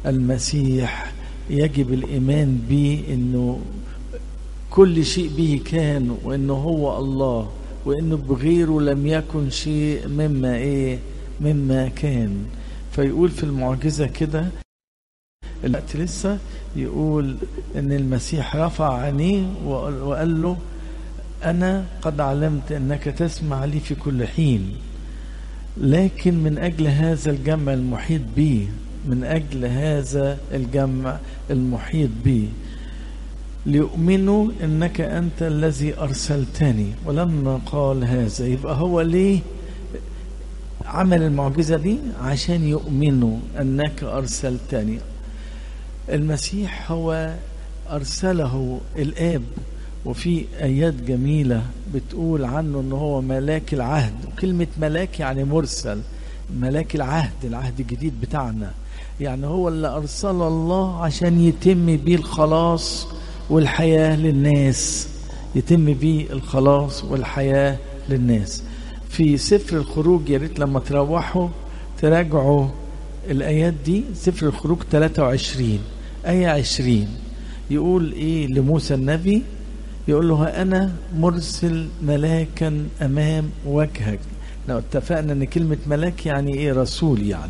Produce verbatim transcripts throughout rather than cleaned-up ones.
المسيح يجب الإيمان به، إنه كل شيء به كان، وإنه هو الله، وإنه بغيره لم يكن شيء مما إيه مما كان. فيقول في المعجزة كده الوقت لسه يقول إن المسيح رفع عينيه وقال له أنا قد علمت أنك تسمع لي في كل حين، لكن من أجل هذا الجمع المحيط بي، من أجل هذا الجمع المحيط بي ليؤمنوا أنك أنت الذي أرسلتني. ولما قال هذا يبقى هو ليه عمل المعجزة دي؟ عشان يؤمنوا أنك أرسلتني. المسيح هو أرسله الآب، وفي آيات جميلة بتقول عنه أنه هو ملاك العهد. وكلمة ملاك يعني مرسل، ملاك العهد، العهد الجديد بتاعنا، يعني هو اللي أرسل الله عشان يتم بيه الخلاص والحياة للناس، يتم بيه الخلاص والحياة للناس. في سفر الخروج، يا ريت لما تروحوا تراجعوا الآيات دي، سفر الخروج ثلاثة وعشرين آية عشرين يقول إيه لموسى النبي؟ يقول له أنا مرسل ملاكا أمام وجهك. لو اتفقنا أن كلمة ملاك يعني إيه؟ رسول يعني،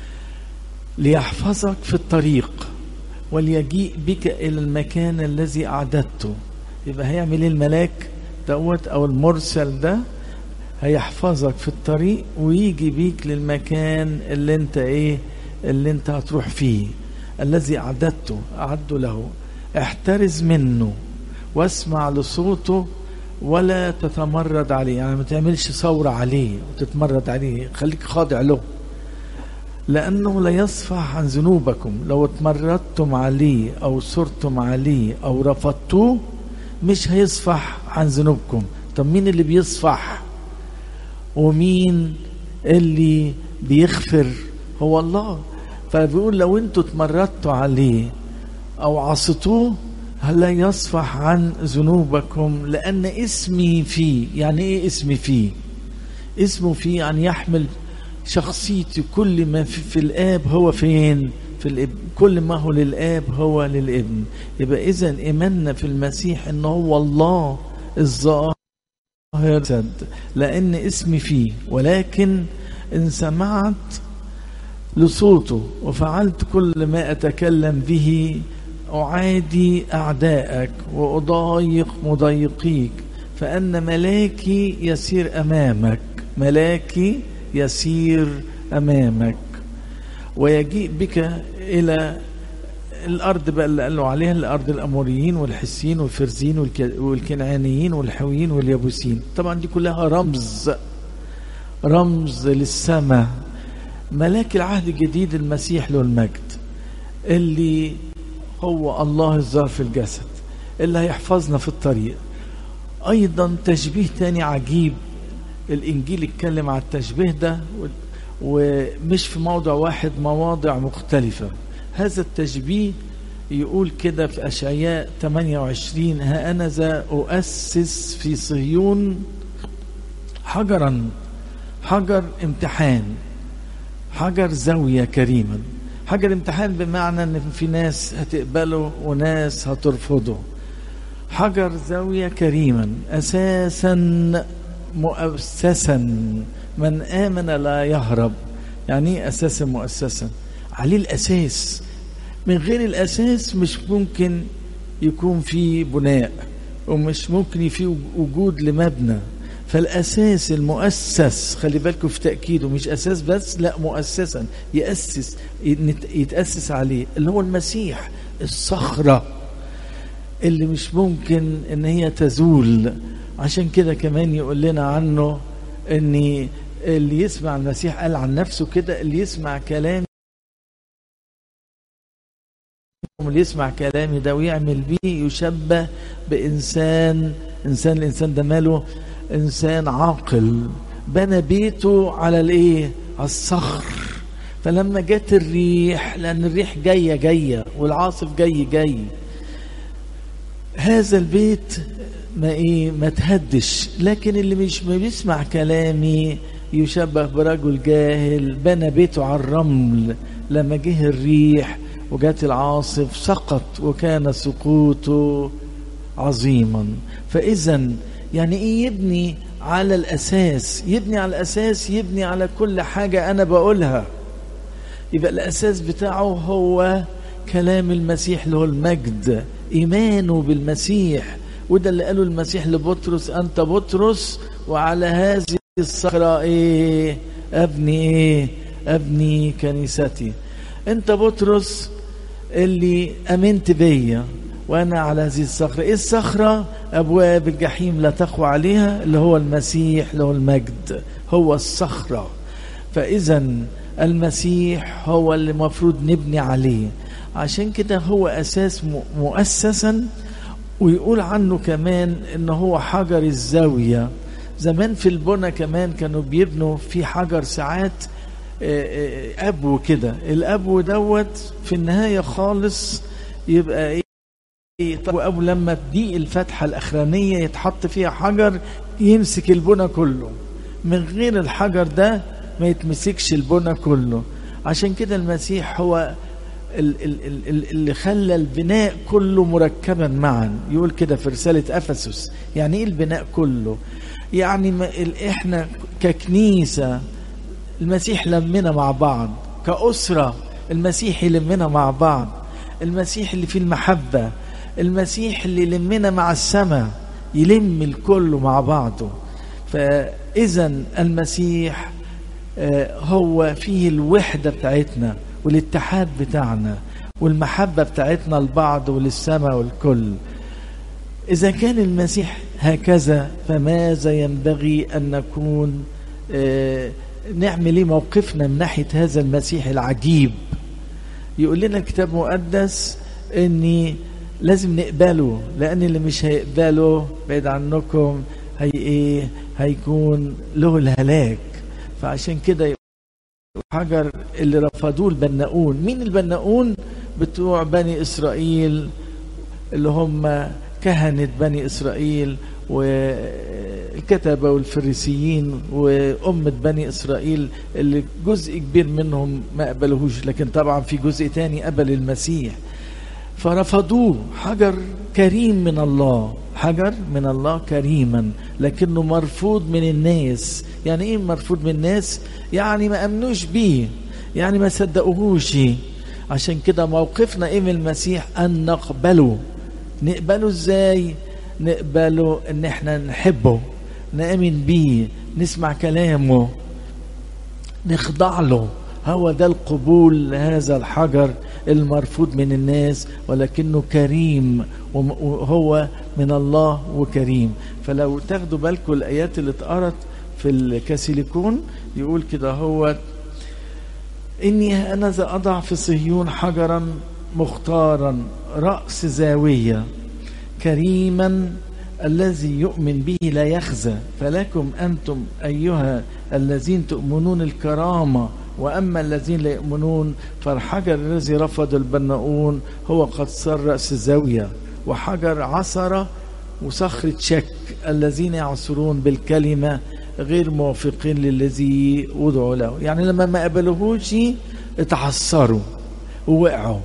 ليحفظك في الطريق وليجيء بك إلى المكان الذي أعددته. يبقى هيعمل إيه الملاك دوت أو المرسل ده؟ هيحفظك في الطريق ويجي بيك للمكان اللي انت ايه اللي انت هتروح فيه، الذي أعددته أعد له. احترز منه واسمع لصوته ولا تتمرد عليه، يعني ما تعملش ثورة عليه وتتمرد عليه، خليك خاضع له، لأنه لا يصفح عن ذنوبكم. لو اتمردتم عليه أو صرتم عليه أو رفضتوه مش هيصفح عن ذنوبكم. طب مين اللي بيصفح ومين اللي بيغفر؟ هو الله. فبيقول لو انتوا اتمردتوا عليه أو عصيتوه لا يصفح عن ذنوبكم، لأن اسمي فيه. يعني ايه اسمي فيه؟ اسمه فيه يعني يحمل شخصيتي، كل ما في, في الآب هو فين؟ في الابن، كل ما هو للآب هو للابن. يبقى إذن إيماننا في المسيح إنه هو الله الظاهر، لأن اسمي فيه. ولكن إن سمعت لصوته وفعلت كل ما أتكلم به أعادي أعدائك وأضايق مضايقيك، فأن ملاكي يسير أمامك، ملاكي يسير أمامك ويجيء بك إلى الأرض بقى اللي قالوا عليها، الأرض الأموريين والحسيين والفرزين والكنعانيين والحويين واليابوسين. طبعا دي كلها رمز رمز للسماء. ملاك العهد الجديد المسيح له المجد، اللي هو الله الظاهر في الجسد، اللي هيحفظنا في الطريق. أيضا تشبيه تاني عجيب، الإنجيل اتكلم على التشبيه ده ومش في موضع واحد، مواضع مختلفة. هذا التشبيه يقول كده في أشعياء ثمانية وعشرين: ها أنا ذا أؤسس في صهيون حجرا، حجر امتحان، حجر زاوية كريما. حجر امتحان بمعنى ان في ناس هتقبله وناس هترفضه. حجر زاوية كريما، أساسا مؤسسا، من آمن لا يهرب. يعني ايه أساسا مؤسسا؟ عليه الأساس، من غير الأساس مش ممكن يكون في بناء، ومش ممكن في وجود لمبنى. فالأساس المؤسس، خلي بالكم في تأكيده، مش أساس بس، لا مؤسسا، يأسس يتأسس عليه، اللي هو المسيح، الصخرة اللي مش ممكن ان هي تزول. عشان كده كمان يقول لنا عنه ان اللي يسمع المسيح قال عن نفسه كده: اللي يسمع كلامي اللي يسمع كلامي ده ويعمل بيه يشبه بإنسان. إنسان، الإنسان ده ماله؟ إنسان عاقل بنى بيته على الإيه؟ على الصخر. فلما جت الريح، لأن الريح جاية جاية والعاصف جاي جاي، هذا البيت ما إيه ما تهدش. لكن اللي مش ما بيسمع كلامي يشبه برجل جاهل بنى بيته على الرمل، لما جه الريح وجات العاصف سقط وكان سقوطه عظيما. فإذا يعني ايه يبني على الأساس؟ يبني على الأساس يبني على كل حاجة أنا بقولها. يبقى الأساس بتاعه هو كلام المسيح له المجد، إيمانه بالمسيح. وده اللي قاله المسيح لبطرس: أنت بطرس وعلى هذه الصخرة إيه أبني إيه أبني كنيستي. أنت بطرس اللي أمنت بيا وأنا على هذه الصخرة. إيه الصخرة؟ أبواب الجحيم لا تقوى عليها، اللي هو المسيح له المجد، هو الصخرة. فإذا المسيح هو اللي مفروض نبني عليه. عشان كده هو أساس مؤسسا، ويقول عنه كمان إنه هو حجر الزاوية. زمان في البنى كمان كانوا بيبنوا في حجر ساعات أبو كده، الأبو دوت في النهاية خالص يبقى إيه؟ طب أبو لما تضيق الفتحة الأخرانية يتحط فيها حجر يمسك البنى كله، من غير الحجر ده ما يتمسكش البنى كله. عشان كده المسيح هو اللي خلى البناء كله مركبا معا. يقول كده في رسالة أفسس. يعني ايه البناء كله؟ يعني احنا ككنيسة المسيح لمنا مع بعض، كأسرة المسيح يلمنا مع بعض، المسيح اللي فيه المحبة، المسيح اللي يلمنا مع السماء، يلم الكل مع بعضه. فإذا المسيح هو فيه الوحدة بتاعتنا والاتحاد بتاعنا والمحبة بتاعتنا لبعض وللسماء والكل. إذا كان المسيح هكذا فماذا ينبغي أن نكون نعمل ايه موقفنا من ناحية هذا المسيح العجيب؟ يقول لنا الكتاب المقدس اني لازم نقبله، لان اللي مش هيقبله بعيد عنكم هي ايه هيكون له الهلاك. فعشان كده الحجر اللي رفضوه البناؤون. مين البناؤون؟ بتوع بني إسرائيل، اللي هم كهنة بني إسرائيل والكتبة والفريسيين وأمة بني إسرائيل، اللي جزء كبير منهم ما قبلهوش، لكن طبعا في جزء تاني قبل المسيح. فرفضوه. حجر كريم من الله، حجر من الله كريما، لكنه مرفوض من الناس. يعني ايه مرفوض من الناس؟ يعني ما امنوش بيه، يعني ما صدقوهوش. عشان كده موقفنا ايه من المسيح؟ ان نقبله. نقبله ازاي؟ نقبله ان احنا نحبه، نؤمن بيه، نسمع كلامه، نخضع له. هو ده القبول لهذا الحجر المرفوض من الناس، ولكنه كريم، وهو من الله وكريم. فلو تاخدوا بالكم الآيات اللي اتقرت في الكاسيليكون يقول كده: هو إني أنا ذا أضع في صهيون حجرا مختارا رأس زاوية كريما الذي يؤمن به لا يخزى. فلكم أنتم أيها الذين تؤمنون الكرامة، وأما الذين لا يؤمنون فالحجر الذي رفض البناؤون هو قد صار رأس الزاوية وحجر عثرة وصخرة شك الذين يعثرون بالكلمة غير موافقين للذي وضعوا له. يعني لما ما قبلوهوش اتعثروا ووقعوا.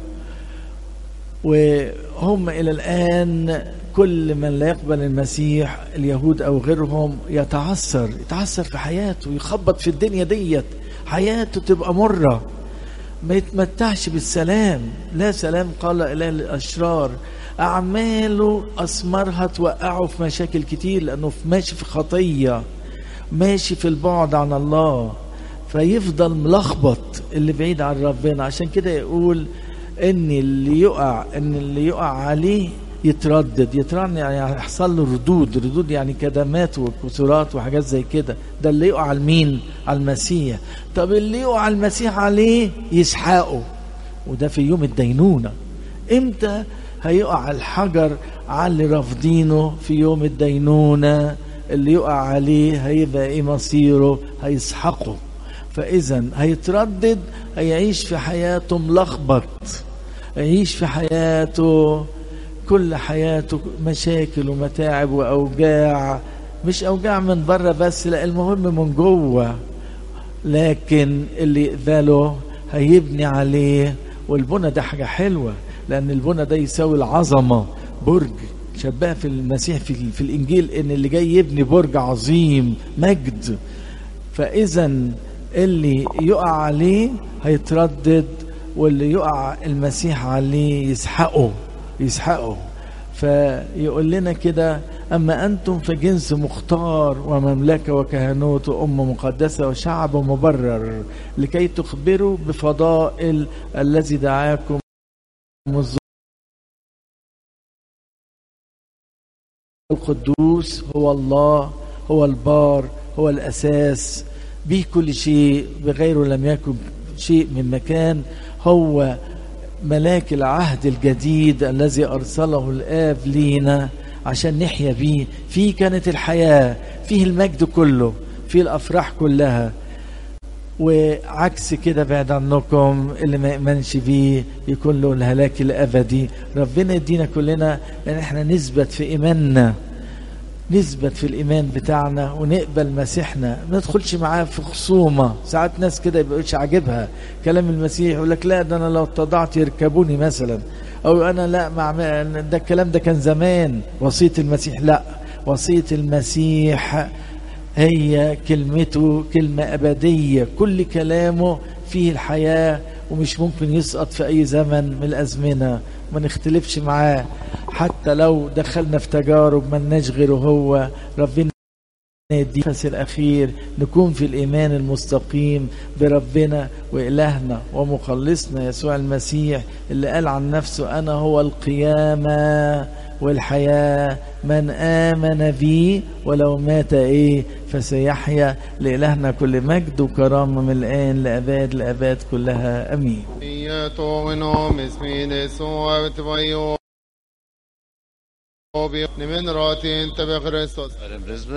وهم إلى الآن كل من لا يقبل المسيح، اليهود أو غيرهم، يتعثر يتعثر في حياته، يخبط في الدنيا ديت، حياته تبقى مرة، ما يتمتعش بالسلام. لا سلام قال إله الأشرار. أعماله أثمارها توقعه في مشاكل كتير، لأنه ماشي في خطية، ماشي في البعد عن الله، فيفضل ملخبط اللي بعيد عن ربنا. عشان كده يقول ان اللي يقع ان اللي يقع عليه يتردد. يتردد يعني يحصل له ردود. ردود يعني كدمات وكسرات وحاجات زي كده. ده اللي يقع على مين؟ على المسيح. طب اللي يقع المسيح عليه يسحقه، وده في يوم الدينونة. امتى هيقع الحجر على اللي رافضينه؟ في يوم الدينونة. اللي يقع عليه هيبقى ايه مصيره؟ هيسحقه. فإذا هيتردد، هيعيش في حياته ملخبط، يعيش في حياته كل حياته مشاكل ومتاعب وأوجاع. مش أوجاع من بره بس، لا، المهم من جوه. لكن اللي يقبله هيبني عليه والبنى ده حاجة حلوة، لأن البنى ده يساوي العظمة. برج شبه في المسيح في, في الإنجيل إن اللي جاي يبني برج عظيم مجد، فإذا اللي يقع عليه هيتردد، واللي يقع المسيح عليه يسحقه يسحقه. فيقول لنا كده: أما أنتم فجنس مختار ومملكة وكهنوت وأمة مقدسة وشعب مبرر، لكي تخبروا بفضائل الذي دعاكم القدوس. هو الله، هو البار، هو الأساس، به كل شيء، بغيره لم يكن شيء من مكان. هو ملاك العهد الجديد الذي أرسله الآب لينا عشان نحيا بيه. فيه كانت الحياة، فيه المجد كله، فيه الأفراح كلها. وعكس كده بعد عنكم اللي ما يؤمنش بيه يكون له الهلاك الأبدي. ربنا يدينا كلنا ان احنا نثبت في إيماننا، نثبت في الإيمان بتاعنا ونقبل مسيحنا، ما ندخلش معاه في خصومة. ساعات ناس كده يبقاش عاجبها كلام المسيح، يقول لك لا ده أنا لو اتضعت يركبوني مثلا، أو أنا لا مع ده الكلام ده كان زمان. وصية المسيح لا، وصية المسيح هي كلمته كلمة أبدية، كل كلامه فيه الحياة ومش ممكن يسقط في أي زمن من الأزمنة. ما نختلفش معاه حتى لو دخلنا في تجارب ما لناش غيره هو. ربنا يدي النفس الأخير نكون في الإيمان المستقيم بربنا وإلهنا ومخلصنا يسوع المسيح، اللي قال عن نفسه: أنا هو القيامة والحياة، من آمن بي ولو مات إيه فسيحيا. لإلهنا كل مجد وكرامة من الآن لأباد لأباد كلها آمين.